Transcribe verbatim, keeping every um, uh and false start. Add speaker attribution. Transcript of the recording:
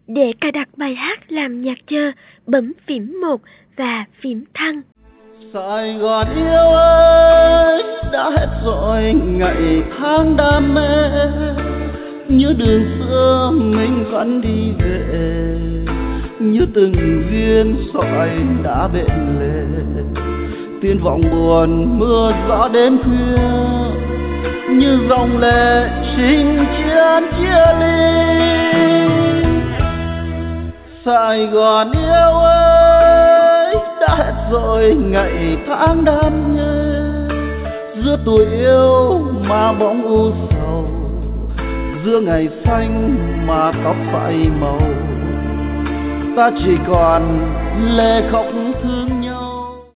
Speaker 1: Để cài đặt bài hát làm nhạc chờ, bấm phím một và phím thăng.
Speaker 2: Sài Gòn yêu ơi, đã hết rồi ngày tháng đam mê, nhớ đường xưa mình vẫn đi về, như từng viên sỏi đã bện lề, tiếng vọng buồn mưa gió đêm khuya, như dòng lệ chinh chiến chia ly. Sài Gòn yêu ơi, đã hết rồi ngày tháng đam mê, giữa tuổi yêu mà bóng u sầu, giữa ngày xanh mà tóc phai màu, ta chỉ còn lệ khóc thương